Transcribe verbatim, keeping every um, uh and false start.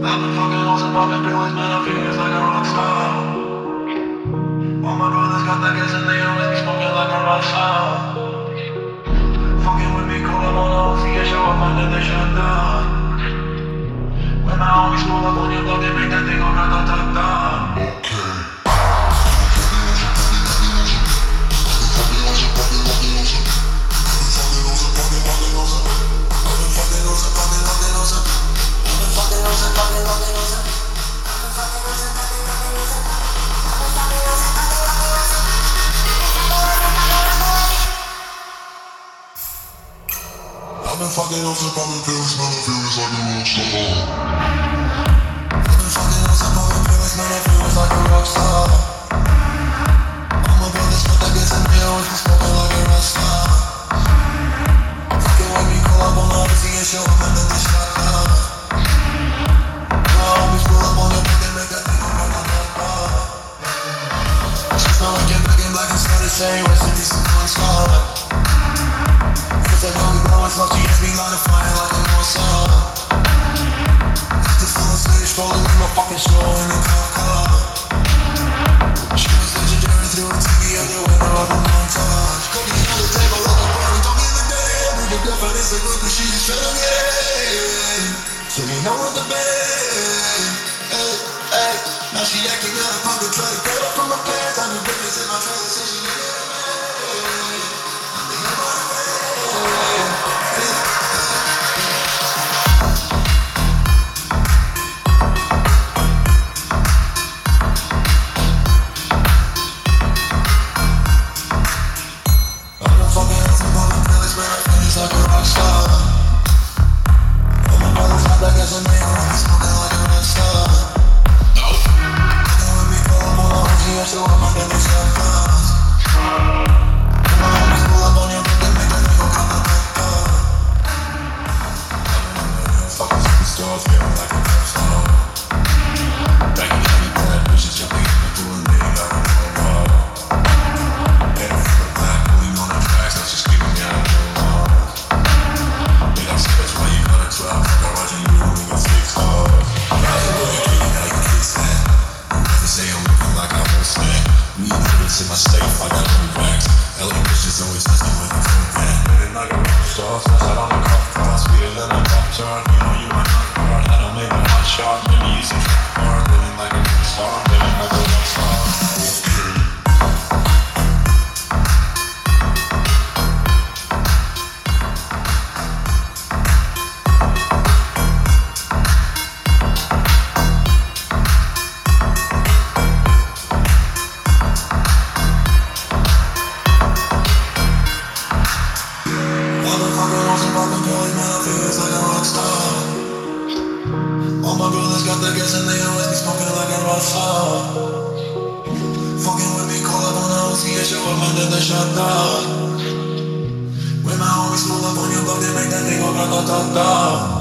I've been fucking on some poppin' pills, man, I feel just like a rock star. All my brothers got that gas and they always be smoking like a rock star. Fucking with me, cool up on the O C and show up, man, then they shut down. When my homies pull up on your block, they make that thing go rat-ta-ta-ta. I've been fucking on some poppin' pills, man, I feel just like a rock star. I've been fucking on some poppin' pills, man, I feel just like a rock star. All my brothers got that gas and they always be smoking like a rock star. Fucking with me, call up on the O C and show up, man, then they shut down. My homies pull up on your block and make that thing go rat-ta-ta-ta. She smell like you're back in black and started saying, rest in peace, I'm scarlet. That don't be blowing smoke, she just be light a fire like a North Star. Just full of stage, rolling with my fucking show in the cop car. She was legendary through the T V, other window of the montage. Cooking on the table like a party, don't give a damn. Your girlfriend is a look, but she just tryna get. So you know what the band. Hey, hey. Now she acting out of pocket, try to get up from my pants. I'm the business in my trailer, say she get it. Like a rock star. All my brothers got that gas and they always smoking like a rock star. Nope. Fucking with me, call up on the O G and show up, my brothers got cars. When my homies pull up on your block, they make that thing go rat-ta-ta-ta. Fucking superstars, feeling like a rock star. Banging heavy bad bitches, jumping in the pool and they got a roll bar. Head for the black, pulling on the tracks, that's just keeping me out of the bar. That's why you got a twelve, I'm watching you and we got six cars. I'm out here looking, you gotta get kids that. You never say I'm looking like I won't snack. We in my safe, I got no racks. L A bitches always asking with a phone back. Living like a rock star, smash out on the cuff car. Speeder than a pop chart, you know you my nut card. I don't make a hot shot, maybe you some trap car. Living like a rock star, living like a rock star. All my brothers got that gas and they always be smoking like a rock star. Fucking with me, call up on the O C and show up, man, then they shut down. When my homies pull up on your block, they make that thing go rat-ta-ta-ta.